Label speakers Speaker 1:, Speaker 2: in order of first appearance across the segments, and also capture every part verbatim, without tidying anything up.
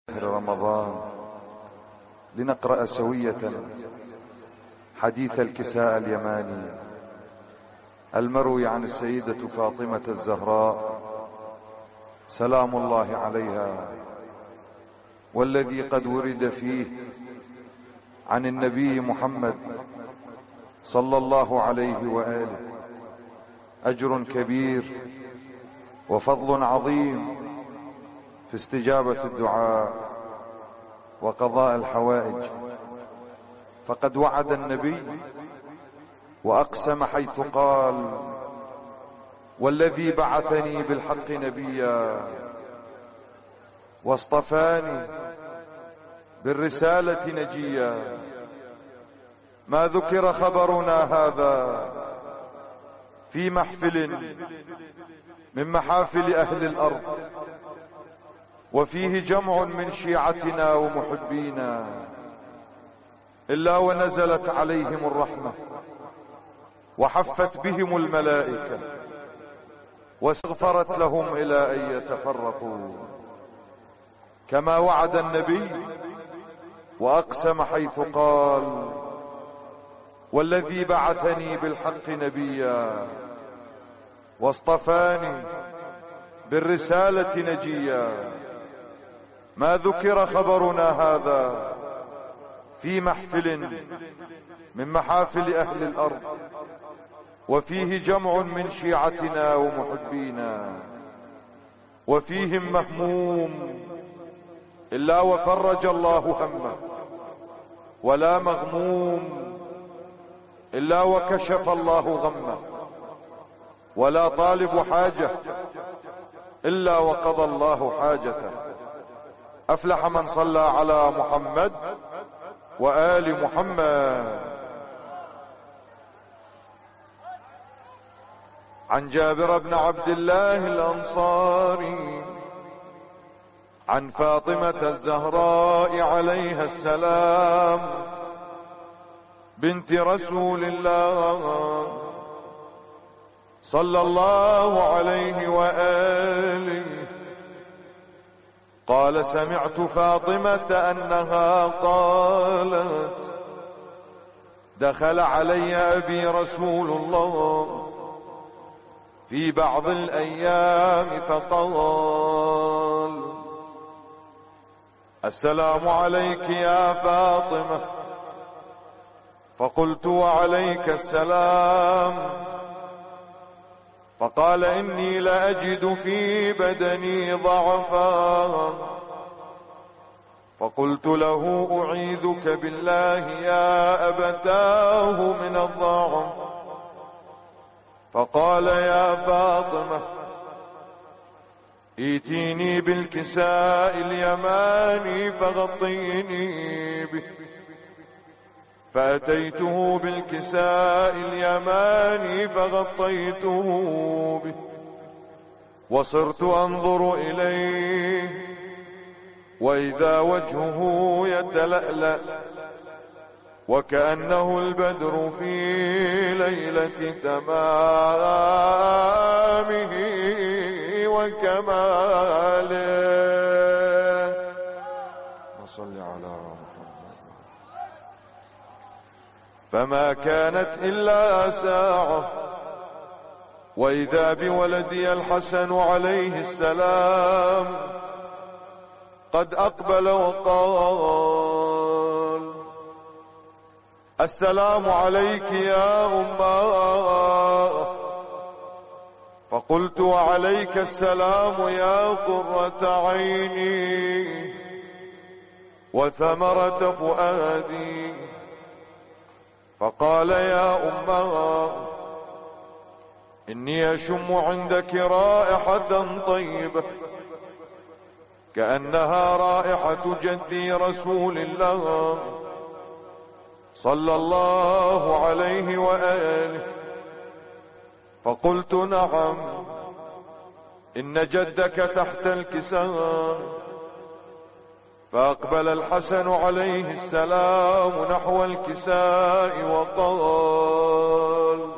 Speaker 1: رمضان لنقرأ سوية حديث الكساء اليماني المروي عن السيدة فاطمة الزهراء سلام الله عليها، والذي قد ورد فيه عن النبي محمد صلى الله عليه وآله أجر كبير وفضل عظيم في استجابة الدعاء وقضاء الحوائج. فقد وعد النبي وأقسم حيث قال: والذي بعثني بالحق نبيا واصطفاني بالرسالة نجيا، ما ذكر خبرنا هذا في محفل من محافل أهل الأرض وفيه جمع من شيعتنا ومحبينا إلا ونزلت عليهم الرحمة وحفت بهم الملائكة واستغفرت لهم إلى أن يتفرقوا، كما وعد النبي وأقسم حيث قال: والذي بعثني بالحق نبيا واصطفاني بالرسالة نجيا، ما ذكر خبرنا هذا في محفل من محافل أهل الأرض وفيه جمع من شيعتنا ومحبينا وفيهم مهموم إلا وفرج الله همه، ولا مغموم إلا وكشف الله غمه، ولا طالب حاجة إلا وقضى الله حاجته. أفلح من صلى على محمد وآل محمد. عن جابر بن عبد الله الأنصاري عن فاطمة الزهراء عليها السلام بنت رسول الله صلى الله عليه وآله قال: سمعت فاطمة أنها قالت: دخل علي أبي رسول الله في بعض الأيام فقال: السلام عليك يا فاطمة. فقلت: وعليك السلام. فقال: إني لأجد في بدني ضعفا. فقلت له: أعيذك بالله يا أبتاه من الضعف. فقال: يا فاطمة، ائتيني بالكساء اليماني فغطيني به. فأتيته بالكساء اليماني فغطيته به، وصرت أنظر إليه وإذا وجهه يتلألأ وكأنه البدر في ليلة تمامه وكماله. وصل على محمد. فما كانت إلا ساعة وإذا بولدي الحسن عليه السلام قد أقبل وقال: السلام عليك يا أماه. فقلت: وعليك السلام يا قرة عيني وثمرة فؤادي. فقال: يا أماه، إني أشم عندك رائحة طيبة كأنها رائحة جدي رسول الله صلى الله عليه وآله. فقلت: نعم، إن جدك تحت الكساء. فأقبل الحسن عليه السلام نحو الكساء وقال: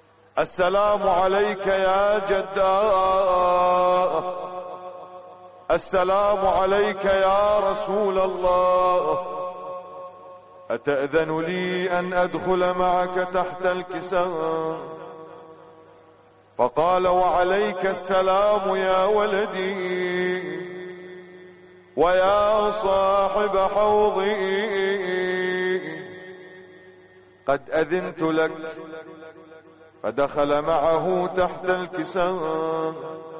Speaker 1: السلام عليك يا جداه. السلام عليك يا رسول الله، أتأذن لي أن أدخل معك تحت الكساء؟ فقال وعليك السلام يا ولدي ويا صاحب حوضي، قد أذنت لك. فدخل معه تحت الكساء،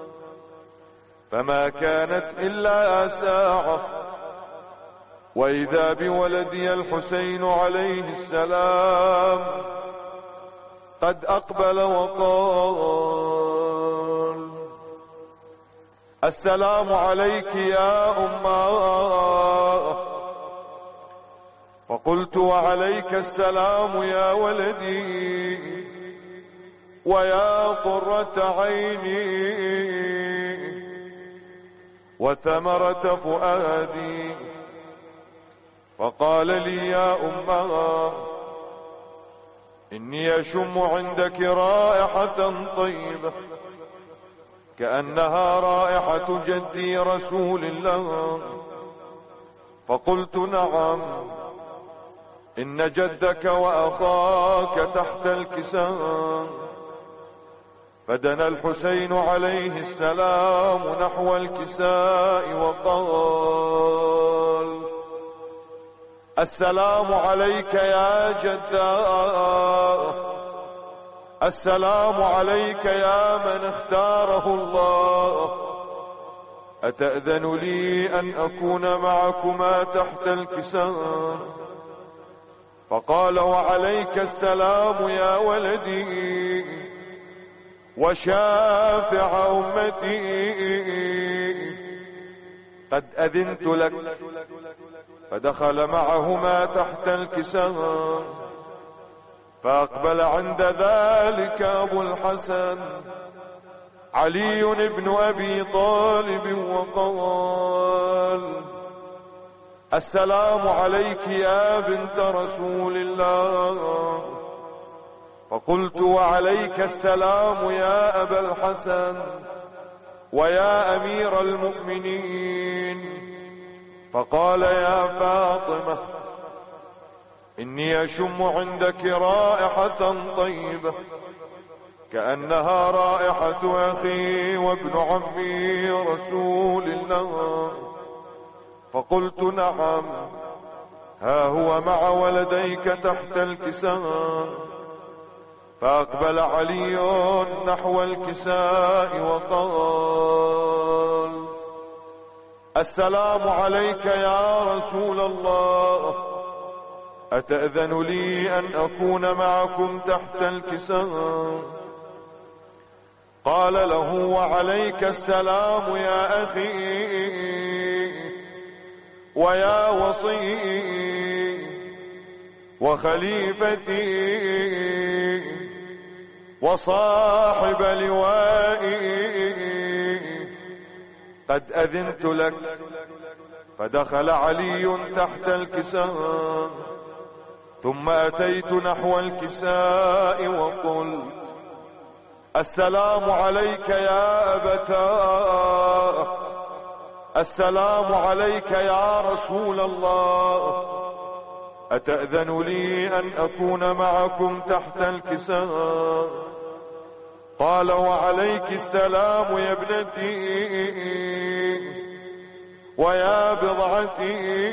Speaker 1: فما كانت إلا ساعة وإذا بولدي الحسين عليه السلام قد أقبل وقال السلام عليك يا أماه. فقلت وعليك السلام يا ولدي ويا قرة عيني وثمرة فؤادي. فقال لي يا أماه إني أشم عندك رائحة طيبة كأنها رائحة جدي رسول الله. فقلت نعم، إن جدك وأخاك تحت الكساء. فدنا الحسين عليه السلام نحو الكساء وقال السلام عليك يا جداه، السلام عليك يا من اختاره الله، أتأذن لي أن أكون معكما تحت الكساء؟ فقال وعليك السلام يا ولدي وشافع أمتي، قد أذنت لك. فدخل معهما تحت الكساء، فأقبل عند ذلك أبو الحسن علي بن أبي طالب وقال السلام عليك يا بنت رسول الله. فقلت وعليك السلام يا أبا الحسن ويا أمير المؤمنين. فقال يا فاطمة إني أشم عندك رائحة طيبة كأنها رائحة أخي وابن عمي رسول الله. فقلت نعم، ها هو مع ولديك تحت الكساء. فأقبل علي نحو الكساء وقال السلام عليك يا رسول الله، أتأذن لي أن أكون معكم تحت الكساء؟ قال له وعليك السلام يا أخي ويا وصي وخليفتي وصاحب لوائي، قد أذنت لك. فدخل علي تحت الكساء، ثم أتيت نحو الكساء وقلت السلام عليك يا أبتاه، السلام عليك يا رسول الله، أتأذن لي أن أكون معكم تحت الكساء؟ قال وعليك السلام يا ابنتي ويا بضعتي،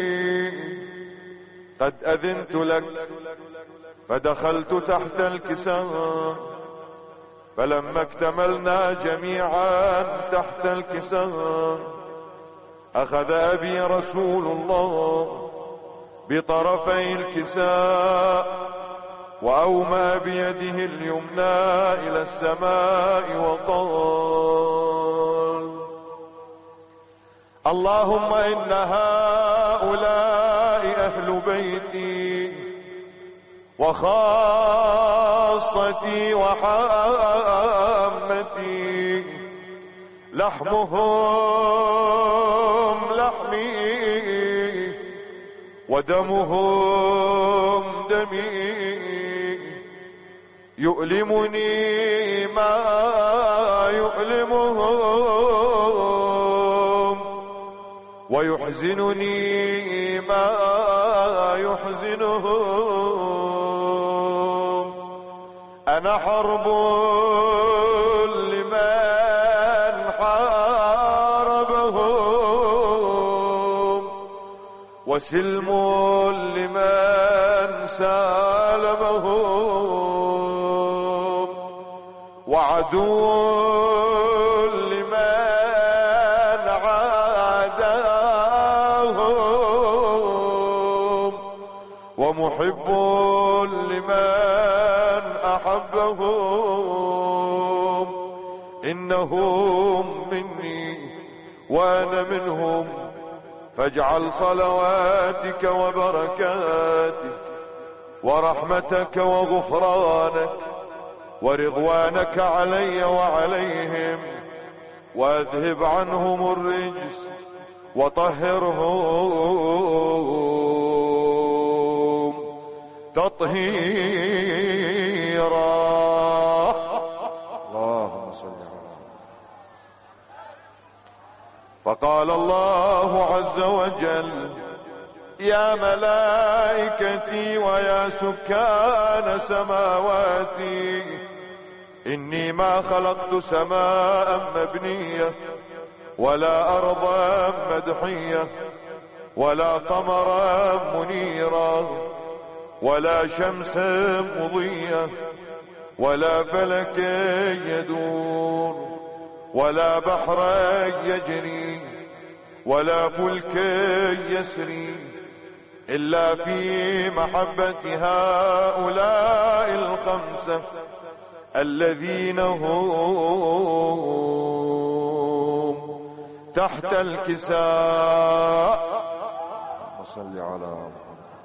Speaker 1: قد أذنت لك. فدخلت تحت الكساء، فلما اكتملنا جميعا تحت الكساء أخذ أبي رسول الله بطرفي الكساء وأومى بيده اليمنى إلى السماء وقال اللهم إن هؤلاء أهل بيتي وخاصتي وحامتي، لحمهم لحمي ودمهم دمي، يؤلمني ما يؤلمهم ويحزنني ما يحزنهم. أنا حرب لمن حاربهم، وسلم لمن سالمهم، وعدو لمن عاداهم، ومحب لمن أحبهم. إنهم مني وأنا منهم، فاجعل صلواتك وبركاتك ورحمتك وغفرانك ورضوانك علي وعليهم، واذهب عنهم الرجس وطهرهم تطهيرا. اللهم صل على. فقال الله عز وجل: يا ملائكتي ويا سكان سماواتي، إني ما خلقت سماء مبنية ولا أرضا مدحية ولا قمرا منيرا ولا شمسا مضية ولا فلكا يدور ولا بحرا يجري ولا فلكا يسري، إلا في محبة هؤلاء الخمسة الذين هم تحت الكساء. صل على محمد.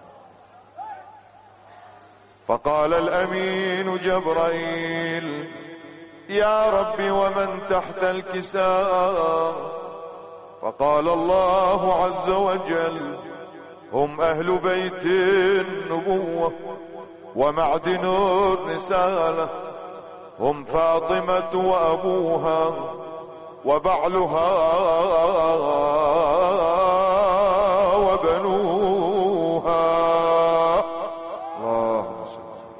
Speaker 1: فقال الأمين جبرائيل: يا رب ومن تحت الكساء؟ فقال الله عز وجل: هم أهل بيت النبوة ومعدن الرسالة، هم فاطمة وأبوها وبعلها وبنوها. اللهم صل.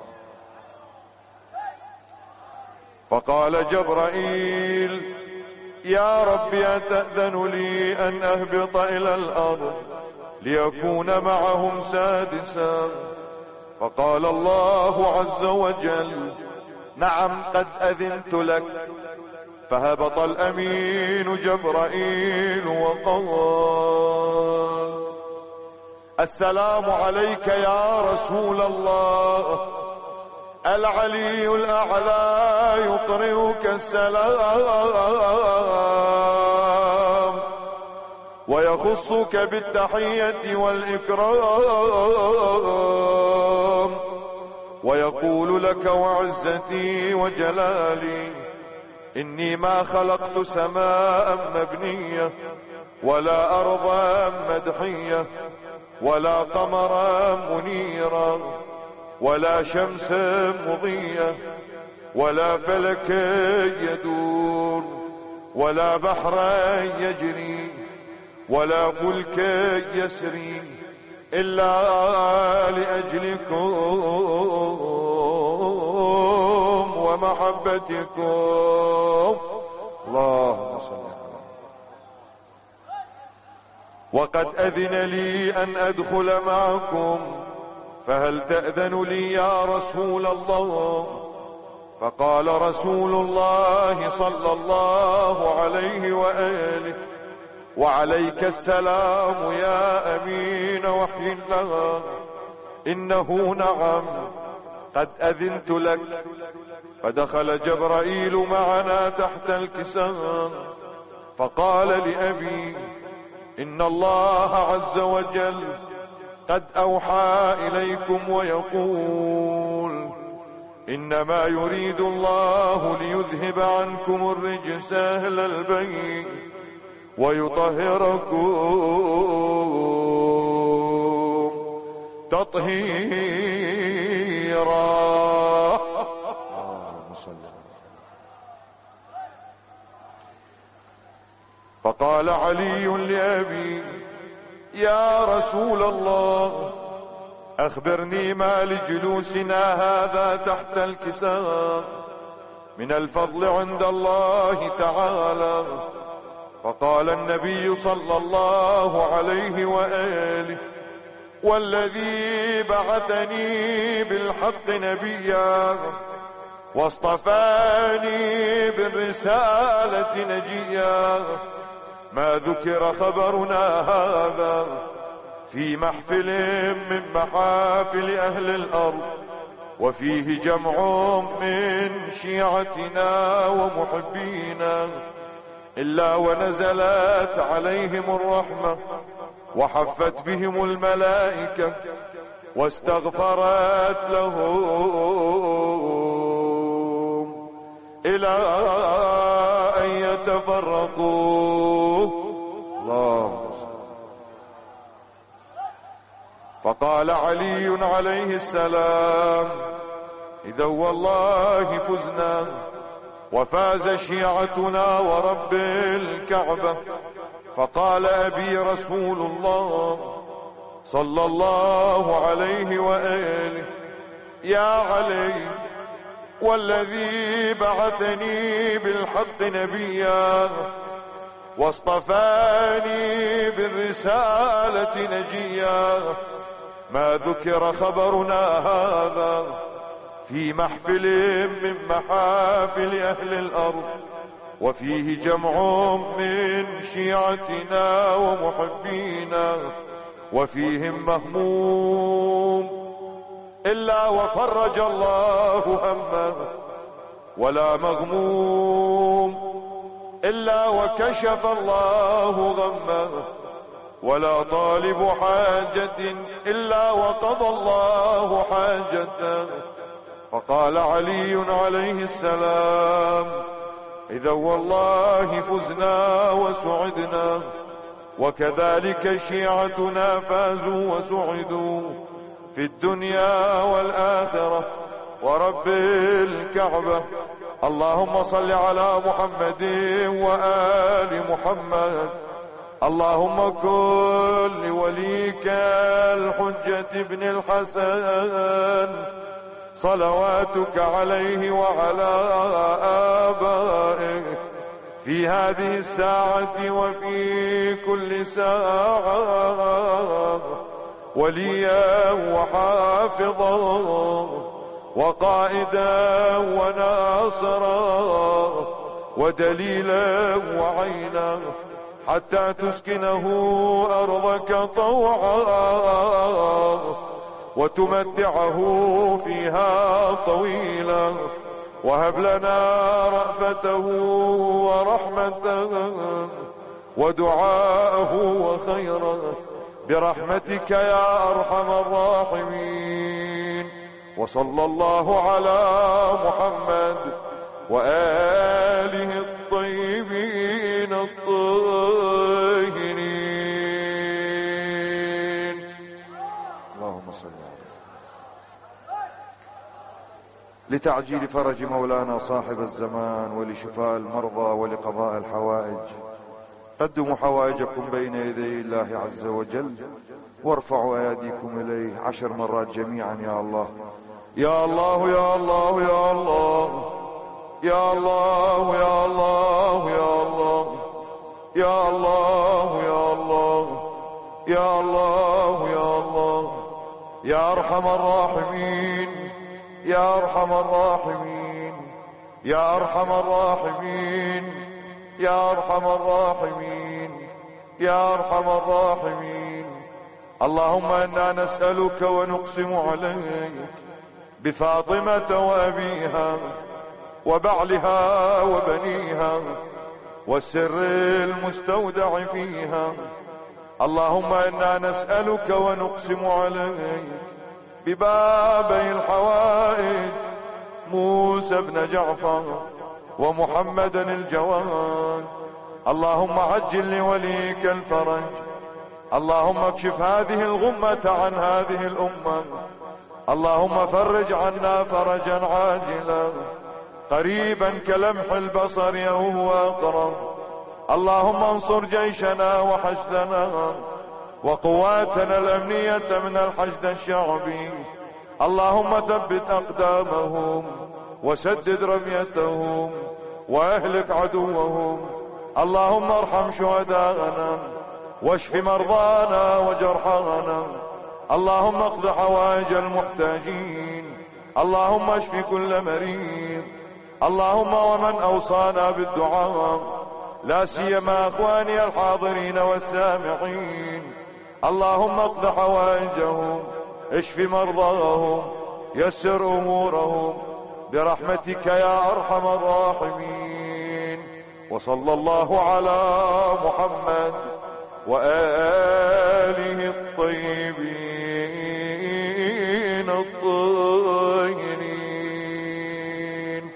Speaker 1: فقال جبرائيل: يا رب أتأذن لي أن أهبط إلى الأرض ليكون معهم سادسا؟ فقال الله عز وجل: نعم قد أذنت لك. فهبط الأمين جبرائيل وقال: السلام عليك يا رسول الله، العلي الأعلى يقرئك السلام ويخصك بالتحية والإكرام، ويقول لك وعزتي وجلالي: إني ما خلقت سماء مبنية ولا أرضا مدحية ولا قمرا منيرا ولا شمسا مضية ولا فلكا يدور ولا بحرا يجري ولا فلكا يسري، إلا لأجلكم ومحبتكم. اللهم صل. وقد أذن لي أن أدخل معكم، فهل تأذن لي يا رسول الله؟ فقال رسول الله صلى الله عليه وآله: وعليك السلام يا أمين وحي الله، إنه نعم قد أذنت لك. فدخل جبرائيل معنا تحت الكساء، فقال لأبي: إن الله عز وجل قد أوحى إليكم ويقول: إنما يريد الله ليذهب عنكم الرجس أهل البيت ويطهركم تطهيرا. فقال علي لأبي: يا رسول الله أخبرني ما لجلوسنا هذا تحت الكساء من الفضل عند الله تعالى. فقال النبي صلى الله عليه وآله والذي بعثني بالحق نبيا واصطفاني بالرسالة نجيا ما ذكر خبرنا هذا في محفل من محافل أهل الأرض وفيه جمع من شيعتنا ومحبينا إلا ونزلت عليهم الرحمة وحفت بهم الملائكة واستغفرت لهم إلى أن يتفرقوا. اللهم صل. فقال علي عليه السلام إذا والله فزنا وفاز شيعتنا ورب الكعبة. فقال أبي رسول الله صلى الله عليه وآله يا علي والذي بعثني بالحق نبيا واصطفاني بالرسالة نجيا ما ذكر خبرنا هذا في محفل من محافل أهل الأرض وفيه جمع من شيعتنا ومحبينا وفيهم مهموم إلا وفرج الله همه ولا مغموم إلا وكشف الله غمه ولا طالب حاجة إلا وقضى الله حاجته. فقال علي عليه السلام إذا والله فزنا وسعدنا وكذلك شيعتنا فازوا وسعدوا في الدنيا والآخرة ورب الكعبة. اللهم صل على محمد وآل محمد. اللهم كن لوليك الحجة ابن الحسن صلواتك عليه وعلى آبائه في هذه الساعة وفي كل ساعة وليا وحافظا وقائدا وناصرا ودليلا وعينا حتى تسكنه أرضك طوعا وتمتعه فيها طويلا وهب لنا رأفته ورحمته ودعاءه وخيرا برحمتك يا أرحم الراحمين. وصلى الله على محمد وآله الطيبين الطاهرين. اللهم صل على لتعجيل فرج مولانا صاحب الزمان ولشفاء المرضى ولقضاء الحوائج. قدموا حوائجكم بين يدي الله عز وجل وارفعوا أيديكم إليه عشر مرات جميعا. يا الله يا الله يا الله يا الله يا الله يا الله يا الله يا الله يا الله يا الله يا الله يا أرحم الراحمين يا أرحم الراحمين يا أرحم الراحمين يا أرحم الراحمين يا أرحم الراحمين. اللهم إنا نسألك ونقسم عليك بفاطمة وأبيها وبعلها وبنيها والسر المستودع فيها. اللهم إنا نسألك ونقسم عليك ببابي الحوائج موسى بن جعفر ومحمدا الجواد. اللهم عجل لوليك الفرج. اللهم اكشف هذه الغمة عن هذه الأمة. اللهم فرج عنا فرجا عاجلا قريبا كلمح البصر أو هو أقرب. اللهم انصر جيشنا وحشدنا وقواتنا الأمنية من الحشد الشعبي. اللهم ثبت أقدامهم وسدد رميتهم وأهلك عدوهم. اللهم ارحم شهداءنا واشف مرضانا وجرحانا. اللهم اقض حوائج المحتاجين. اللهم اشف كل مريض. اللهم ومن أوصانا بالدعاء لا سيما أخواني الحاضرين والسامعين. اللهم اقض حوائجهم اشف مرضاهم يسر أمورهم برحمتك يا أرحم الراحمين. وصلى الله على محمد وآله الطيبين الطاهرين.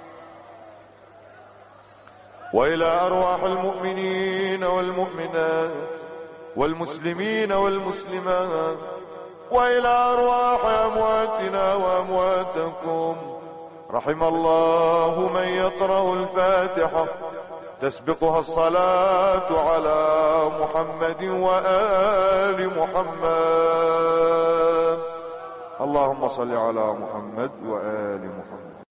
Speaker 1: وإلى أرواح المؤمنين والمؤمنات والمسلمين والمسلمات وإلى أرواح أمواتنا وأمواتكم. رحم الله من يقرأ الفاتحة تسبقها الصلاة على محمد وآل محمد. اللهم صل على محمد وآل محمد.